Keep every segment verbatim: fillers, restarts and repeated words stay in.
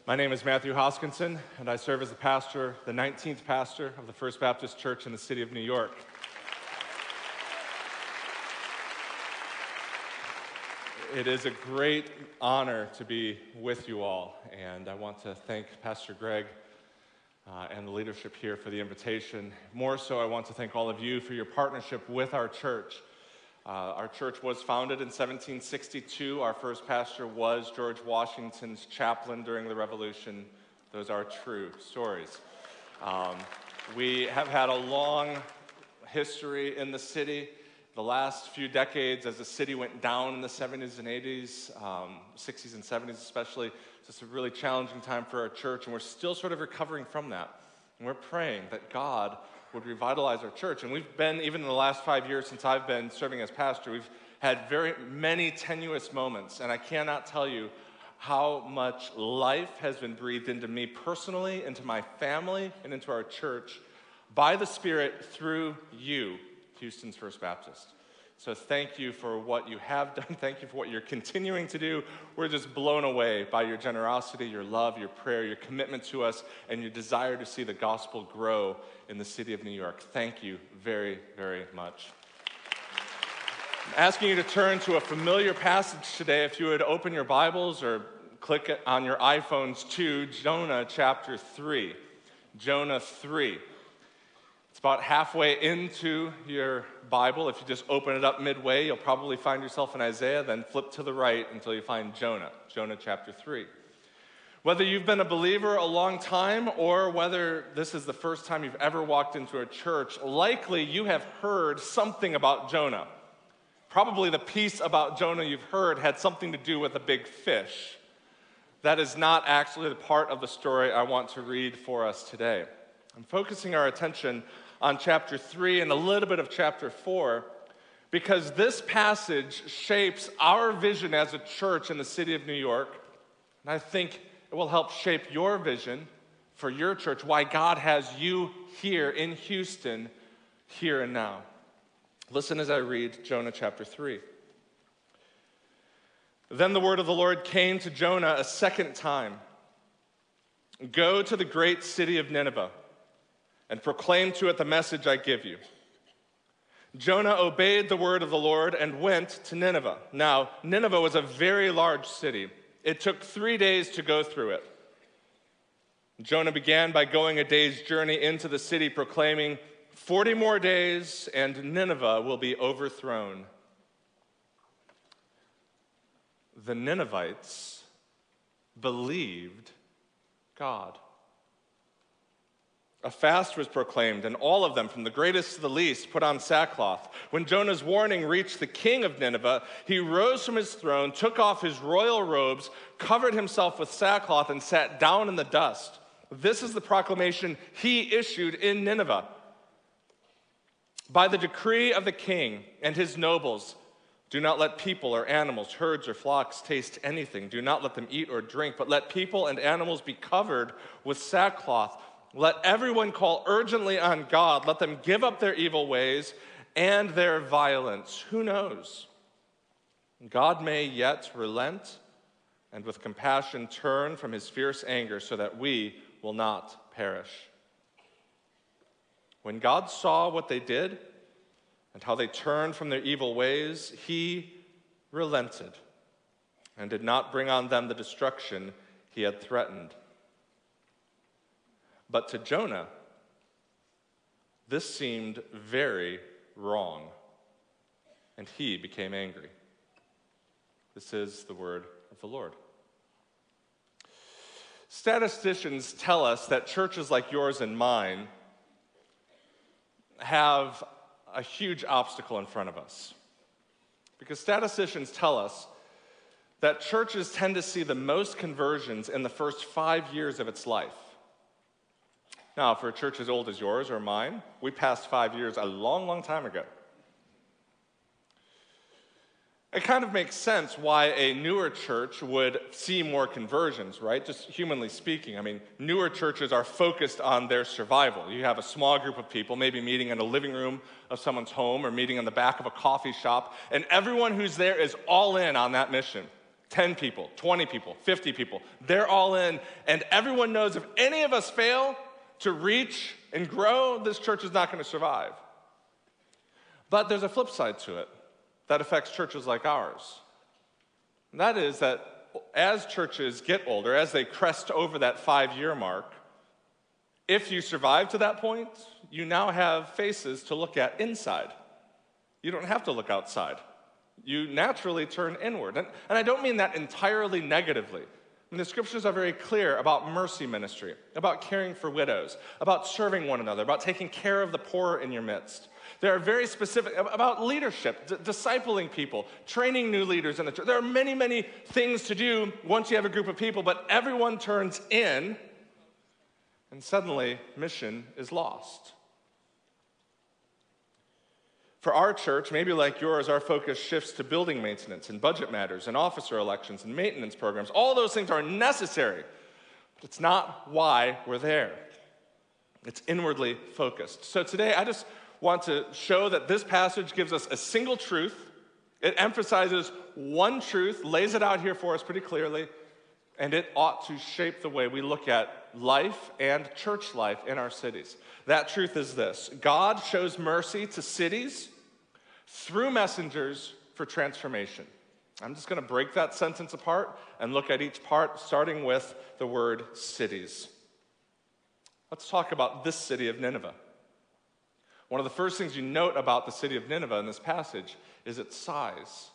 My name is Matthew Hoskinson, and I serve as the pastor, the nineteenth pastor of the First Baptist Church in the city of New York. It is a great honor to be with you all, and I want to thank Pastor Greg uh, and the leadership here for the invitation. More so, I want to thank all of you for your partnership with our church. Uh, our church was founded in seventeen sixty-two. Our first pastor was George Washington's chaplain during the Revolution. Those are true stories. Um, we have had a long history in the city. The last few decades, as the city went down in the seventies and eighties, um, sixties and seventies especially, it's just a really challenging time for our church, and we're still sort of recovering from that. And we're praying that God would revitalize our church. And we've been, even in the last five years since I've been serving as pastor, we've had very many tenuous moments, and I cannot tell you how much life has been breathed into me personally, into my family, and into our church by the Spirit through you, Houston's First Baptist. So thank you for what you have done. Thank you for what you're continuing to do. We're just blown away by your generosity, your love, your prayer, your commitment to us, and your desire to see the gospel grow in the city of New York. Thank you very, very much. I'm asking you to turn to a familiar passage today. If you would open your Bibles or click on your iPhones to Jonah chapter three. Jonah three. It's about halfway into your Bible. If you just open it up midway, you'll probably find yourself in Isaiah, then flip to the right until you find Jonah, Jonah chapter three. Whether you've been a believer a long time or whether this is the first time you've ever walked into a church, likely you have heard something about Jonah. Probably the piece about Jonah you've heard had something to do with a big fish. That is not actually the part of the story I want to read for us today. I'm focusing our attention on chapter three and a little bit of chapter four because this passage shapes our vision as a church in the city of New York, and I think it will help shape your vision for your church, why God has you here in Houston, here and now. Listen as I read Jonah chapter three. Then the word of the Lord came to Jonah a second time. Go to the great city of Nineveh and proclaim to it the message I give you. Jonah obeyed the word of the Lord and went to Nineveh. Now, Nineveh was a very large city. It took three days to go through it. Jonah began by going a day's journey into the city, proclaiming, forty more days and Nineveh will be overthrown. The Ninevites believed God. A fast was proclaimed, and all of them, from the greatest to the least, put on sackcloth. When Jonah's warning reached the king of Nineveh, he rose from his throne, took off his royal robes, covered himself with sackcloth, and sat down in the dust. This is the proclamation he issued in Nineveh. By the decree of the king and his nobles, do not let people or animals, herds or flocks taste anything. Do not let them eat or drink, but let people and animals be covered with sackcloth. Let everyone call urgently on God. Let them give up their evil ways and their violence. Who knows? God may yet relent and with compassion turn from his fierce anger so that we will not perish. When God saw what they did and how they turned from their evil ways, he relented and did not bring on them the destruction he had threatened. But to Jonah, this seemed very wrong, and he became angry. This is the word of the Lord. Statisticians tell us that churches like yours and mine have a huge obstacle in front of us. Because statisticians tell us that churches tend to see the most conversions in the first five years of its life. Now, for a church as old as yours or mine, we passed five years a long, long time ago. It kind of makes sense why a newer church would see more conversions, right? Just humanly speaking. I mean, newer churches are focused on their survival. You have a small group of people, maybe meeting in a living room of someone's home or meeting in the back of a coffee shop, and everyone who's there is all in on that mission. ten people, twenty people, fifty people. They're all in, and everyone knows if any of us fail to reach and grow, this church is not going to survive. But there's a flip side to it that affects churches like ours. And that is that as churches get older, as they crest over that five-year mark, if you survive to that point, you now have faces to look at inside. You don't have to look outside. You naturally turn inward. And, and I don't mean that entirely negatively. I mean, the scriptures are very clear about mercy ministry, about caring for widows, about serving one another, about taking care of the poor in your midst. There are very specific, about leadership, d- discipling people, training new leaders in the church. There are many, many things to do once you have a group of people, but everyone turns in, and suddenly mission is lost. For our church, maybe like yours, our focus shifts to building maintenance and budget matters and officer elections and maintenance programs. All those things are necessary, but it's not why we're there. It's inwardly focused. So today, I just want to show that this passage gives us a single truth. It emphasizes one truth, lays it out here for us pretty clearly, and it ought to shape the way we look at life and church life in our cities. That truth is this: God shows mercy to cities through messengers for transformation. I'm just going to break that sentence apart and look at each part, starting with the word cities. Let's talk about this city of Nineveh. One of the first things you note about the city of Nineveh in this passage is its size.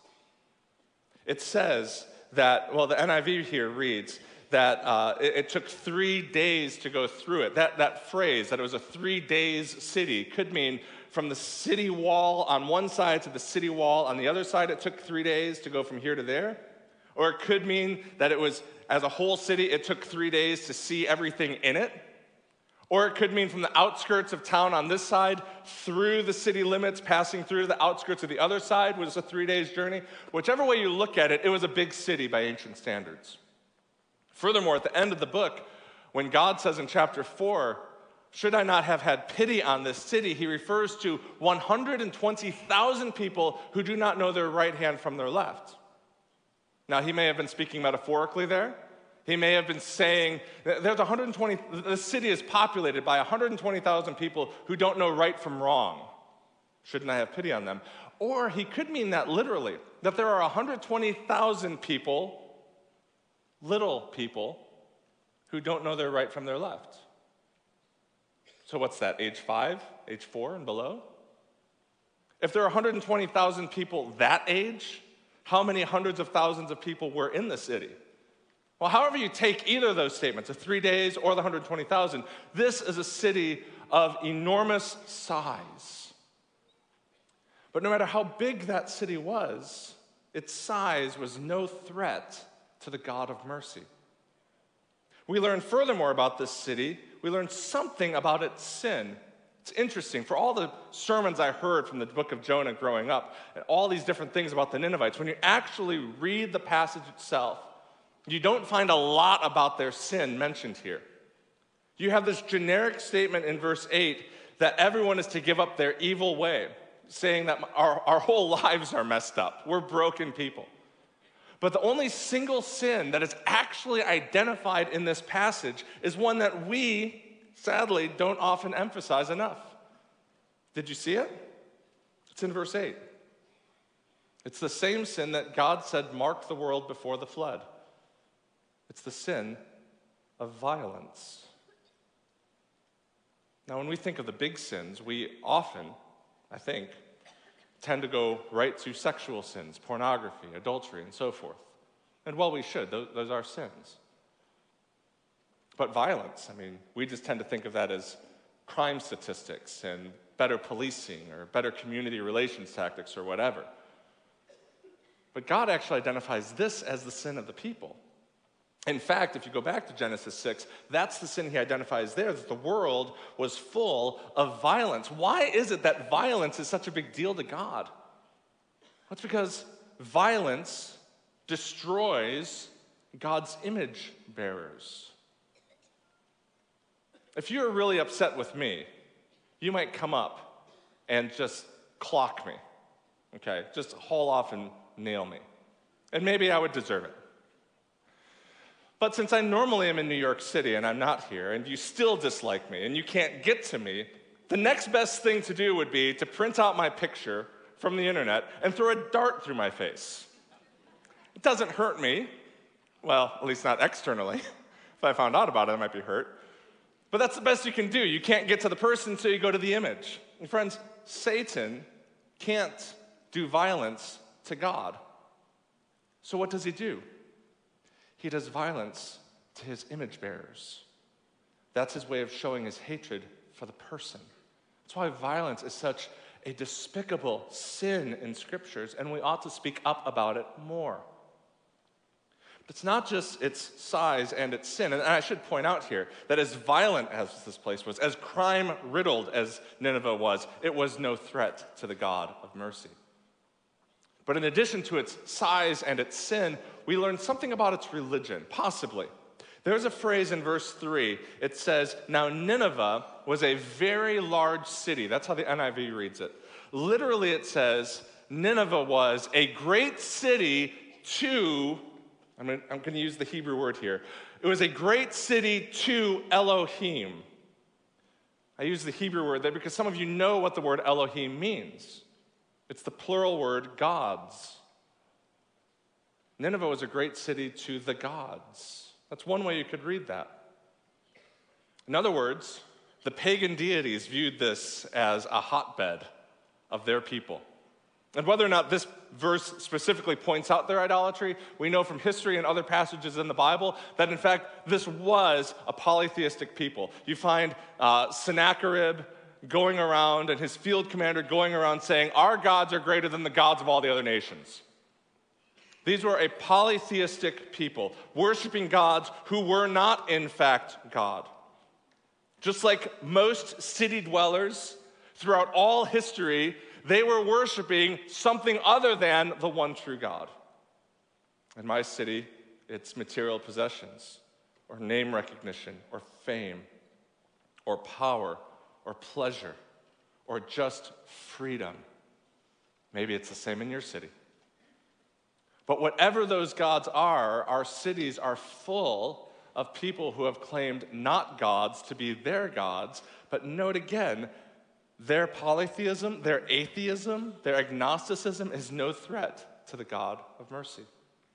It says that, well, the N I V here reads that uh, it, it took three days to go through it. That, that phrase, that it was a three days city, could mean from the city wall on one side to the city wall on the other side, it took three days to go from here to there. Or it could mean that it was, as a whole city, it took three days to see everything in it. Or it could mean from the outskirts of town on this side through the city limits, passing through the outskirts of the other side was a three days journey. Whichever way you look at it, it was a big city by ancient standards. Furthermore, at the end of the book, when God says in chapter four, "Should I not have had pity on this city?" he refers to one hundred twenty thousand people who do not know their right hand from their left. Now, he may have been speaking metaphorically there. He may have been saying, there's one hundred twenty, the city is populated by one hundred twenty thousand people who don't know right from wrong. Shouldn't I have pity on them? Or he could mean that literally, that there are one hundred twenty thousand people, little people, who don't know their right from their left. So what's that, age five, age four and below? If there are one hundred twenty thousand people that age, how many hundreds of thousands of people were in the city? Well, however you take either of those statements, the three days or the one hundred twenty thousand, this is a city of enormous size. But no matter how big that city was, its size was no threat to the God of mercy. We learn furthermore about this city, we learn something about its sin. It's interesting. For all the sermons I heard from the book of Jonah growing up, and all these different things about the Ninevites, when you actually read the passage itself, you don't find a lot about their sin mentioned here. You have this generic statement in verse eight that everyone is to give up their evil way, saying that our, our whole lives are messed up. We're broken people. But the only single sin that is actually identified in this passage is one that we, sadly, don't often emphasize enough. Did you see it? It's in verse eight. It's the same sin that God said marked the world before the flood. It's the sin of violence. Now, when we think of the big sins, we often, I think, tend to go right to sexual sins, pornography, adultery, and so forth. And well, we should. Those, those are sins. But violence, I mean, we just tend to think of that as crime statistics and better policing or better community relations tactics or whatever. But God actually identifies this as the sin of the people. In fact, if you go back to Genesis six, that's the sin he identifies there, that the world was full of violence. Why is it that violence is such a big deal to God? That's because violence destroys God's image bearers. If you're really upset with me, you might come up and just clock me, okay? Just haul off and nail me. And maybe I would deserve it. But since I normally am in New York City and I'm not here, and you still dislike me and you can't get to me, the next best thing to do would be to print out my picture from the internet and throw a dart through my face. It doesn't hurt me. Well, at least not externally. If I found out about it, I might be hurt. But that's the best you can do. You can't get to the person, so you go to the image. And friends, Satan can't do violence to God. So what does he do? He does violence to his image bearers. That's his way of showing his hatred for the person. That's why violence is such a despicable sin in scriptures, and we ought to speak up about it more. But it's not just its size and its sin. And I should point out here that as violent as this place was, as crime-riddled as Nineveh was, it was no threat to the God of mercy. But in addition to its size and its sin, we learn something about its religion, possibly. There's a phrase in verse three. It says, "Now Nineveh was a very large city." That's how the N I V reads it. Literally it says, Nineveh was a great city to, I'm going, I'm going to use the Hebrew word here. It was a great city to Elohim. I use the Hebrew word there because some of you know what the word Elohim means. It's the plural word gods. Nineveh was a great city to the gods. That's one way you could read that. In other words, the pagan deities viewed this as a hotbed of their people. And whether or not this verse specifically points out their idolatry, we know from history and other passages in the Bible that, in fact, this was a polytheistic people. You find uh, Sennacherib going around and his field commander going around saying, "Our gods are greater than the gods of all the other nations." These were a polytheistic people, worshiping gods who were not, in fact, God. Just like most city dwellers throughout all history, they were worshiping something other than the one true God. In my city, it's material possessions, or name recognition, or fame, or power, or pleasure, or just freedom. Maybe it's the same in your city. But whatever those gods are, our cities are full of people who have claimed not gods to be their gods. But note again, their polytheism, their atheism, their agnosticism is no threat to the God of mercy.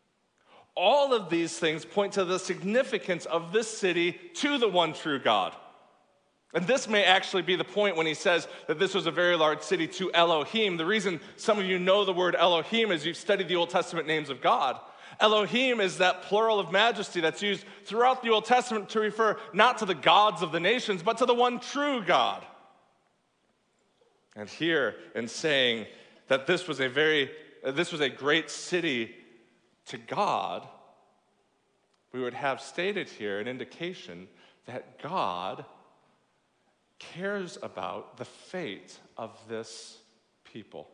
All of these things point to the significance of this city to the one true God. And this may actually be the point when he says that this was a very large city to Elohim. The reason some of you know the word Elohim is you've studied the Old Testament names of God. Elohim is that plural of majesty that's used throughout the Old Testament to refer not to the gods of the nations, but to the one true God. And here, in saying that this was a very, this was a great city to God, we would have stated here an indication that God cares about the fate of this people.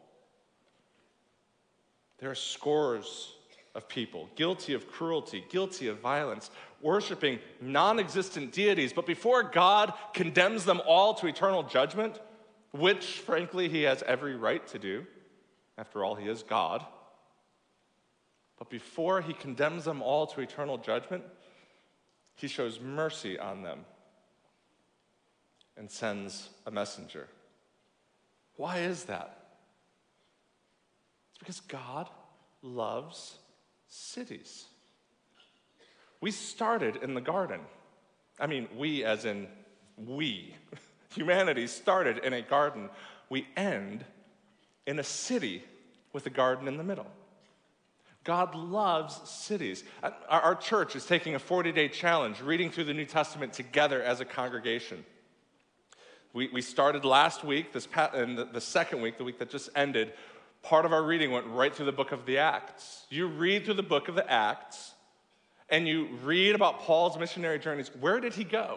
There are scores of people guilty of cruelty, guilty of violence, worshiping non-existent deities, but before God condemns them all to eternal judgment, which, frankly, he has every right to do, after all, he is God, but before he condemns them all to eternal judgment, he shows mercy on them and sends a messenger. Why is that? It's because God loves cities. We started in the garden. I mean, we as in we. Humanity started in a garden. We end in a city with a garden in the middle. God loves cities. Our, our church is taking a forty-day challenge, reading through the New Testament together as a congregation. We, we started last week, this and the, the second week, the week that just ended, part of our reading went right through the book of the Acts. You read through the book of the Acts, and you read about Paul's missionary journeys. Where did he go?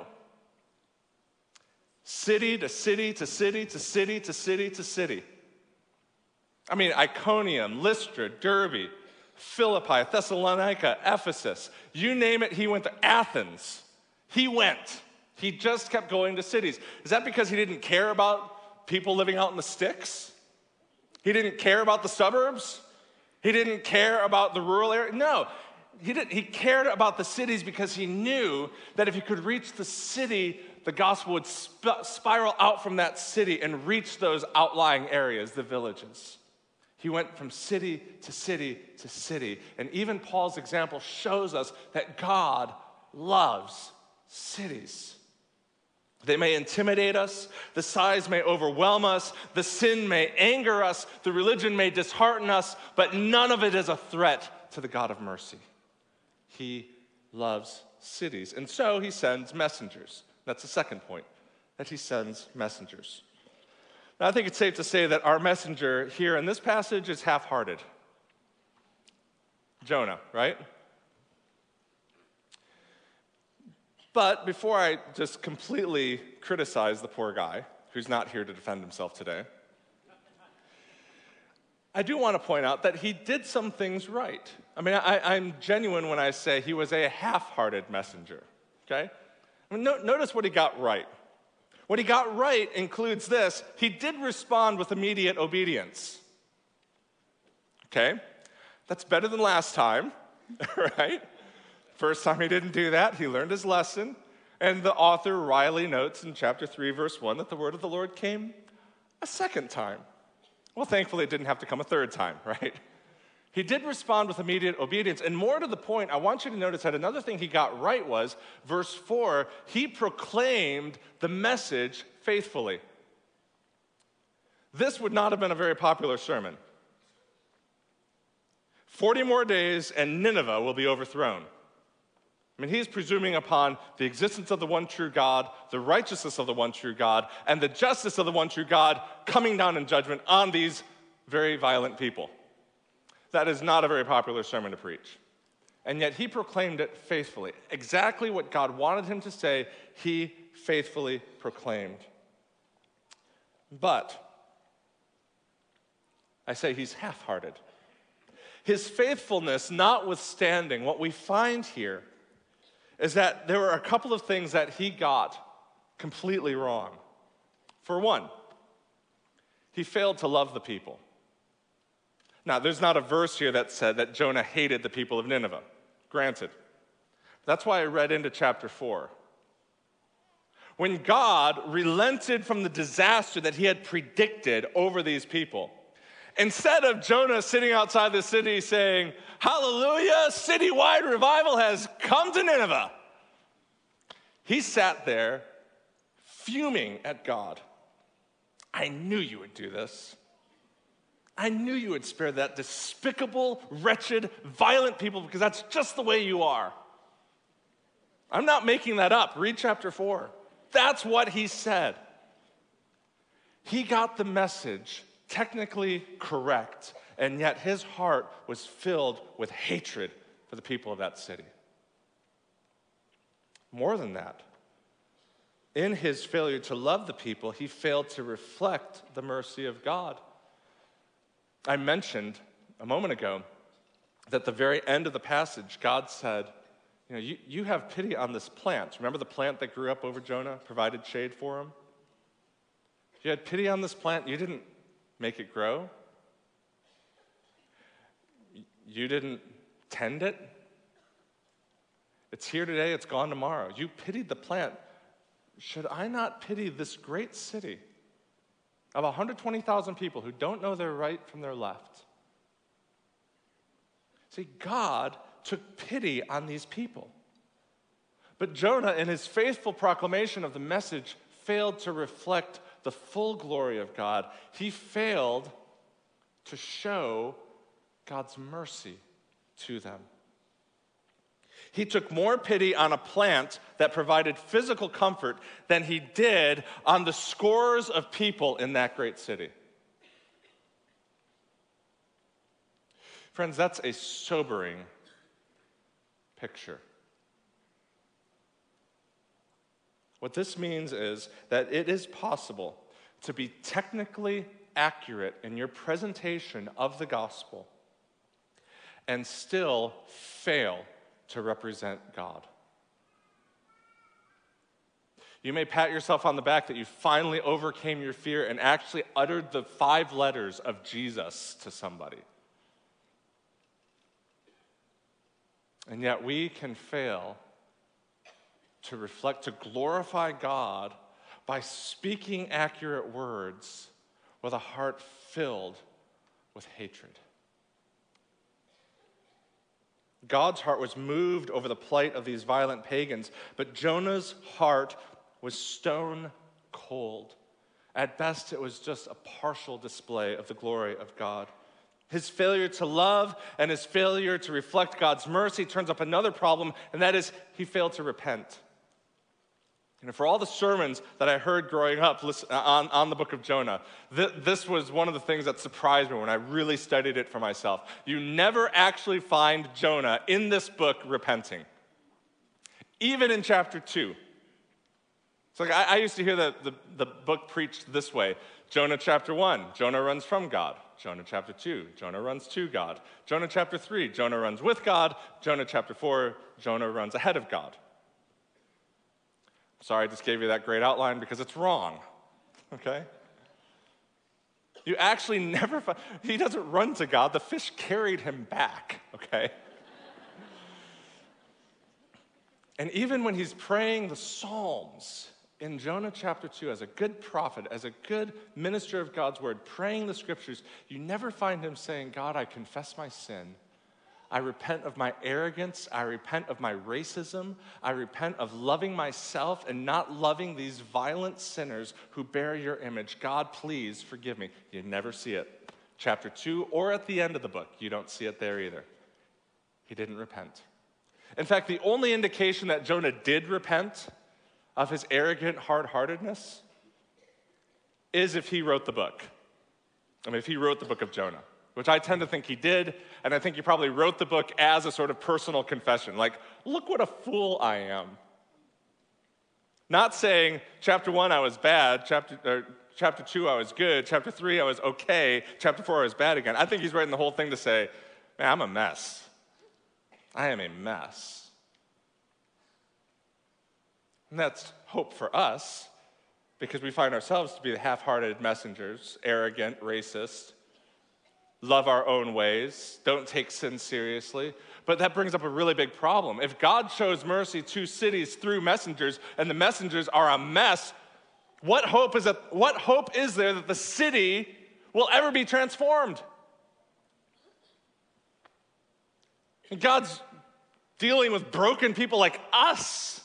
City to city to city to city to city to city. I mean, Iconium, Lystra, Derbe, Philippi, Thessalonica, Ephesus. You name it, he went to Athens. He went. He just kept going to cities. Is that because he didn't care about people living out in the sticks? He didn't care about the suburbs? He didn't care about the rural area? No. he, didn't, he cared about the cities because he knew that if he could reach the city, the gospel would sp- spiral out from that city and reach those outlying areas, the villages. He went from city to city to city. And even Paul's example shows us that God loves cities. They may intimidate us, the size may overwhelm us, the sin may anger us, the religion may dishearten us, but none of it is a threat to the God of mercy. He loves cities. And so he sends messengers. That's the second point, that he sends messengers. Now, I think it's safe to say that our messenger here in this passage is half-hearted. Jonah, right? But before I just completely criticize the poor guy, who's not here to defend himself today, I do want to point out that he did some things right. I mean, I, I'm genuine when I say he was a half-hearted messenger, okay? I mean, no, notice what he got right. What he got right includes this: he did respond with immediate obedience. Okay? That's better than last time, right? First time he didn't do that, he learned his lesson. And the author Riley notes in chapter three, verse one, that the word of the Lord came a second time. Well, thankfully, it didn't have to come a third time, right? He did respond with immediate obedience. And more to the point, I want you to notice that another thing he got right was, verse four, he proclaimed the message faithfully. This would not have been a very popular sermon. Forty more days and Nineveh will be overthrown. I mean, he's presuming upon the existence of the one true God, the righteousness of the one true God, and the justice of the one true God coming down in judgment on these very violent people. That is not a very popular sermon to preach. And yet he proclaimed it faithfully. Exactly what God wanted him to say, he faithfully proclaimed. But I say he's half-hearted. His faithfulness notwithstanding, what we find here is that there were a couple of things that he got completely wrong. For one, he failed to love the people. Now, there's not a verse here that said that Jonah hated the people of Nineveh. Granted. That's why I read into chapter four. When God relented from the disaster that he had predicted over these people, instead of Jonah sitting outside the city saying, "Hallelujah, citywide revival has come to Nineveh," he sat there fuming at God. I knew you would do this. I knew you would spare that despicable, wretched, violent people, because that's just the way you are. I'm not making that up. Read chapter four. That's what he said. He got the message technically correct, and yet his heart was filled with hatred for the people of that city. More than that, in his failure to love the people, he failed to reflect the mercy of God. I mentioned a moment ago that at the very end of the passage, God said, you know, you, you have pity on this plant. Remember the plant that grew up over Jonah, provided shade for him? You had pity on this plant. You didn't make it grow. You didn't tend it. It's here today, it's gone tomorrow. You pitied the plant. Should I not pity this great city of one hundred twenty thousand people who don't know their right from their left? See, God took pity on these people. But Jonah, in his faithful proclamation of the message, failed to reflect the full glory of God. He failed to show God's mercy to them. He took more pity on a plant that provided physical comfort than he did on the scores of people in that great city. Friends, that's a sobering picture. What this means is that it is possible to be technically accurate in your presentation of the gospel and still fail to represent God. You may pat yourself on the back that you finally overcame your fear and actually uttered the five letters of Jesus to somebody. And yet we can fail to reflect, to glorify God by speaking accurate words with a heart filled with hatred. God's heart was moved over the plight of these violent pagans, but Jonah's heart was stone cold. At best, it was just a partial display of the glory of God. His failure to love and his failure to reflect God's mercy turns up another problem, and that is he failed to repent. You know, for all the sermons that I heard growing up on, on the book of Jonah, th- this was one of the things that surprised me when I really studied it for myself. You never actually find Jonah in this book repenting, even in chapter two. It's like I, I used to hear the, the, the book preached this way. Jonah chapter one, Jonah runs from God. Jonah chapter two, Jonah runs to God. Jonah chapter three, Jonah runs with God. Jonah chapter four, Jonah runs ahead of God. Sorry, I just gave you that great outline because it's wrong, okay? You actually never find, he doesn't run to God. The fish carried him back, okay? And even when he's praying the Psalms in Jonah chapter two, as a good prophet, as a good minister of God's word, praying the scriptures, you never find him saying, God, I confess my sin. I repent of my arrogance. I repent of my racism. I repent of loving myself and not loving these violent sinners who bear your image. God, please forgive me. You never see it. Chapter two, or at the end of the book, you don't see it there either. He didn't repent. In fact, the only indication that Jonah did repent of his arrogant hard-heartedness is if he wrote the book. I mean, if he wrote the book of Jonah, which I tend to think he did, and I think he probably wrote the book as a sort of personal confession, like, look what a fool I am. Not saying, chapter one, I was bad, chapter, or, chapter two, I was good, chapter three, I was okay, chapter four, I was bad again. I think he's writing the whole thing to say, man, I'm a mess. I am a mess. And that's hope for us, because we find ourselves to be the half-hearted messengers, arrogant, racist, love our own ways, don't take sin seriously. But that brings up a really big problem. If God shows mercy to cities through messengers, and the messengers are a mess, what hope is that, what hope is there that the city will ever be transformed? And God's dealing with broken people like us.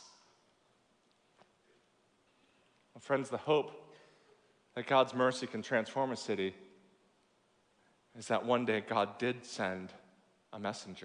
Well, friends, the hope that God's mercy can transform a city is that one day God did send a messenger.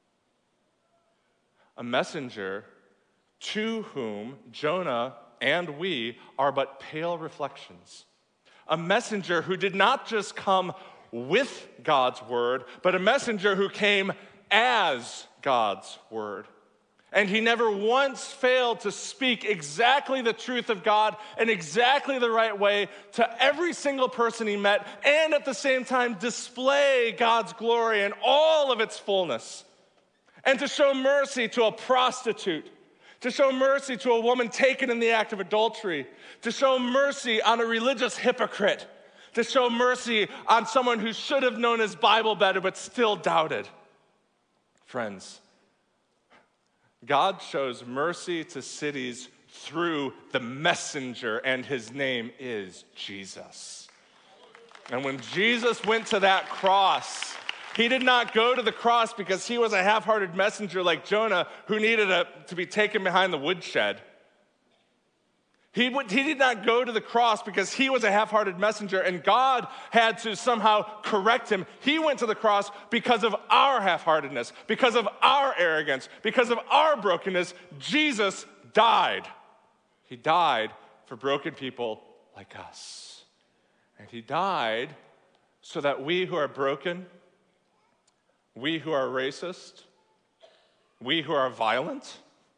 A messenger to whom Jonah and we are but pale reflections. A messenger who did not just come with God's word, but a messenger who came as God's word. And he never once failed to speak exactly the truth of God in exactly the right way to every single person he met, and at the same time display God's glory in all of its fullness. And to show mercy to a prostitute, to show mercy to a woman taken in the act of adultery, to show mercy on a religious hypocrite, to show mercy on someone who should have known his Bible better but still doubted. Friends, God shows mercy to cities through the messenger, and his name is Jesus. And when Jesus went to that cross, he did not go to the cross because he was a half-hearted messenger like Jonah who needed a, to be taken behind the woodshed. He, would, he did not go to the cross because he was a half-hearted messenger and God had to somehow correct him. He went to the cross because of our half-heartedness, because of our arrogance, because of our brokenness. Jesus died. He died for broken people like us. And he died so that we who are broken, we who are racist, we who are violent,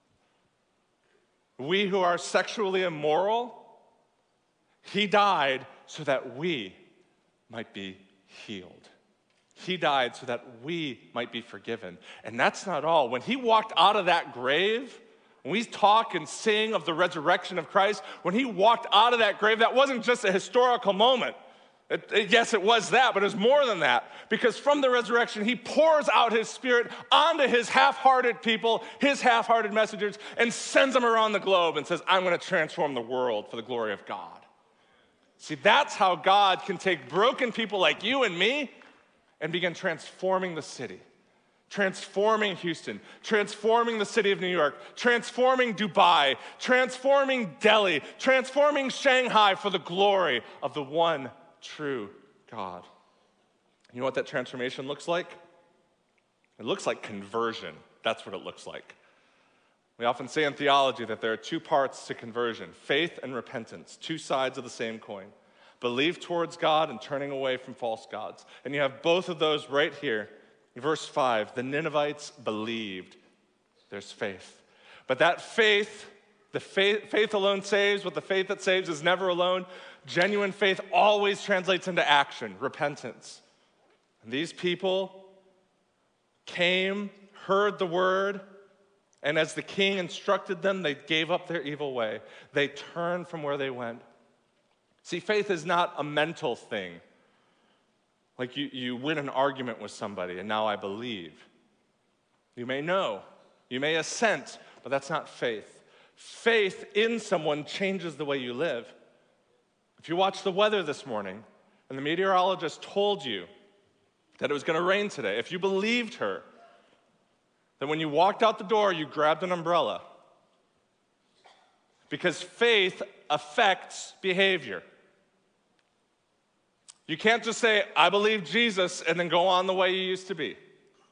we who are sexually immoral, he died so that we might be healed. He died so that we might be forgiven. And that's not all. When he walked out of that grave, when we talk and sing of the resurrection of Christ, when he walked out of that grave, that wasn't just a historical moment. It, it, yes, it was that, but it was more than that. Because from the resurrection, he pours out his Spirit onto his half-hearted people, his half-hearted messengers, and sends them around the globe and says, I'm going to transform the world for the glory of God. See, that's how God can take broken people like you and me and begin transforming the city, transforming Houston, transforming the city of New York, transforming Dubai, transforming Delhi, transforming Shanghai for the glory of the one true God. You know what that transformation looks like? It looks like conversion. That's what it looks like. We often say in theology that there are two parts to conversion, faith and repentance, two sides of the same coin. Belief towards God and turning away from false gods. And you have both of those right here. Verse five, the Ninevites believed. There's faith. But that faith, the faith, faith alone saves, but the faith that saves is never alone. Genuine faith always translates into action, repentance. And these people came, heard the word, and as the king instructed them, they gave up their evil way. They turned from where they went. See, faith is not a mental thing. Like you, you win an argument with somebody, and now I believe. You may know, you may assent, but that's not faith. Faith in someone changes the way you live. If you watched the weather this morning, and the meteorologist told you that it was going to rain today, if you believed her, then when you walked out the door, you grabbed an umbrella. Because faith affects behavior. You can't just say, I believe Jesus, and then go on the way you used to be.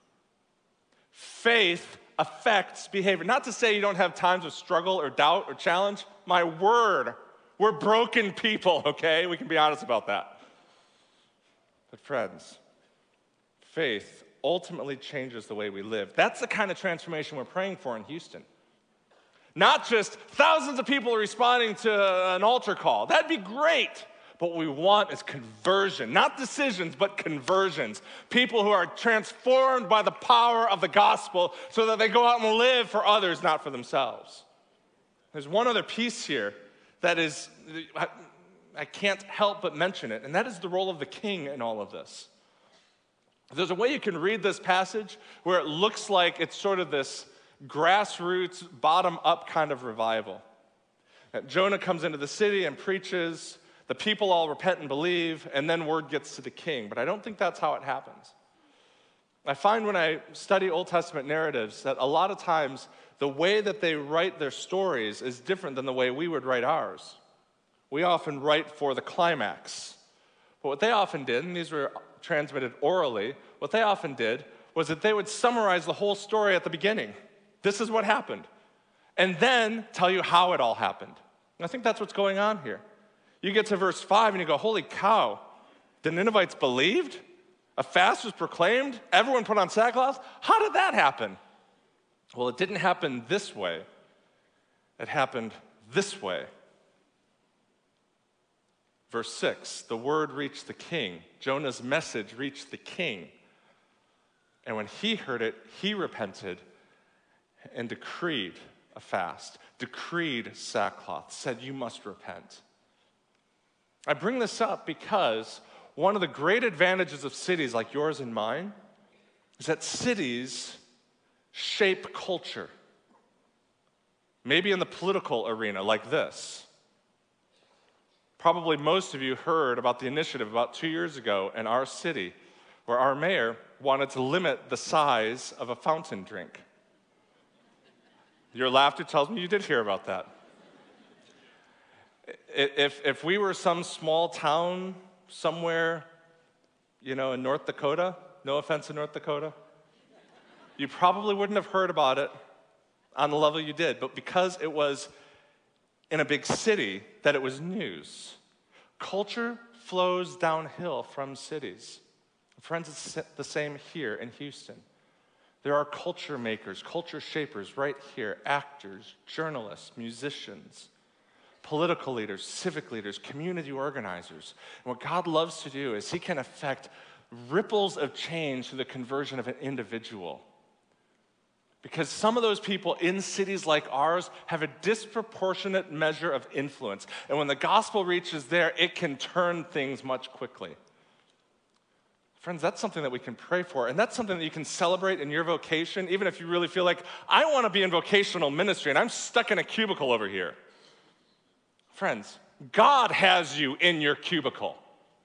Faith affects behavior. Not to say you don't have times of struggle or doubt or challenge. My word, we're broken people, okay? We can be honest about that. But friends, faith ultimately changes the way we live. That's the kind of transformation we're praying for in Houston. Not just thousands of people responding to an altar call. That'd be great. But what we want is conversion. Not decisions, but conversions. People who are transformed by the power of the gospel so that they go out and live for others, not for themselves. There's one other piece here that is, I, I can't help but mention it, and that is the role of the king in all of this. There's a way you can read this passage where it looks like it's sort of this grassroots, bottom-up kind of revival. That Jonah comes into the city and preaches, the people all repent and believe, and then word gets to the king. But I don't think that's how it happens. I find when I study Old Testament narratives that a lot of times the way that they write their stories is different than the way we would write ours. We often write for the climax. But what they often did, and these were transmitted orally, what they often did was that they would summarize the whole story at the beginning. This is what happened. And then tell you how it all happened. And I think that's what's going on here. You get to verse five and you go, holy cow, the Ninevites believed? A fast was proclaimed? Everyone put on sackcloth? How did that happen? Well, it didn't happen this way. It happened this way. Verse six, the word reached the king. Jonah's message reached the king. And when he heard it, he repented and decreed a fast, decreed sackcloth, said, you must repent. I bring this up because one of the great advantages of cities like yours and mine is that cities shape culture. Maybe in the political arena like this. Probably most of you heard about the initiative about two years ago in our city where our mayor wanted to limit the size of a fountain drink. Your laughter tells me you did hear about that. If, if we were some small town somewhere, you know, in North Dakota, no offense to North Dakota, you probably wouldn't have heard about it on the level you did, but because it was in a big city, that it was news. Culture flows downhill from cities. Friends, it's the same here in Houston. There are culture makers, culture shapers right here, actors, journalists, musicians, political leaders, civic leaders, community organizers. And what God loves to do is he can affect ripples of change through the conversion of an individual. Because some of those people in cities like ours have a disproportionate measure of influence. And when the gospel reaches there, it can turn things much quickly. Friends, that's something that we can pray for. And that's something that you can celebrate in your vocation, even if you really feel like, I want to be in vocational ministry and I'm stuck in a cubicle over here. Friends, God has you in your cubicle.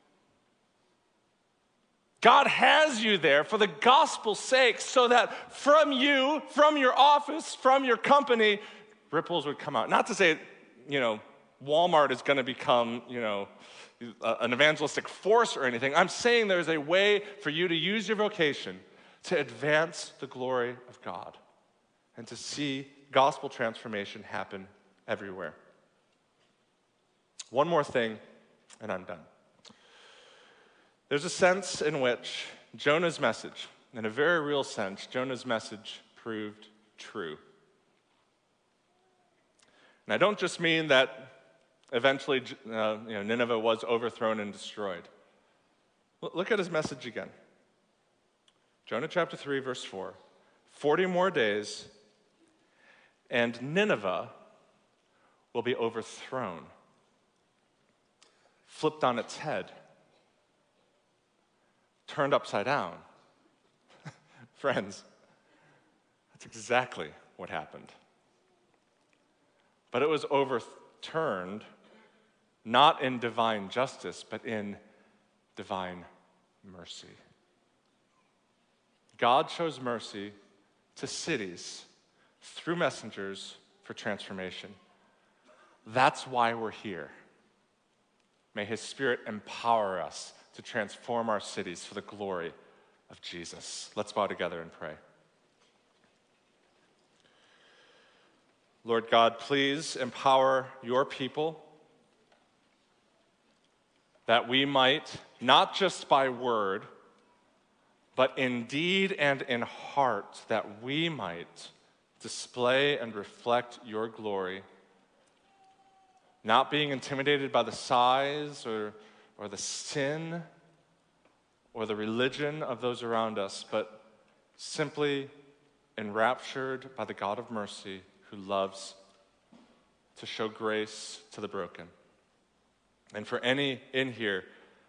God has you there for the gospel's sake so that from you, from your office, from your company, ripples would come out. Not to say, you know, Walmart is going to become, you know, an evangelistic force or anything. I'm saying there's a way for you to use your vocation to advance the glory of God and to see gospel transformation happen everywhere. One more thing, and I'm done. There's a sense in which Jonah's message, in a very real sense, Jonah's message proved true. And I don't just mean that eventually uh, you know, Nineveh was overthrown and destroyed. Look at his message again. Jonah chapter three, verse four. Forty more days, and Nineveh will be overthrown, flipped on its head, turned upside down. Friends, that's exactly what happened. But it was overturned not in divine justice, but in divine mercy. God shows mercy to cities through messengers for transformation. That's why we're here. May his Spirit empower us to transform our cities for the glory of Jesus. Let's bow together and pray. Lord God, please empower your people that we might, not just by word, but in deed and in heart, that we might display and reflect your glory, not being intimidated by the size or or the sin, or the religion of those around us, but simply enraptured by the God of mercy who loves to show grace to the broken. And for any in here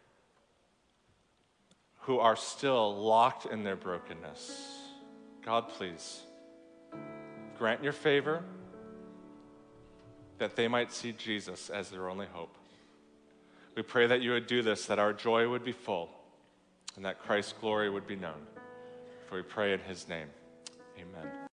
who are still locked in their brokenness, God, please grant your favor that they might see Jesus as their only hope. We pray that you would do this, that our joy would be full, and that Christ's glory would be known. For we pray in his name. Amen.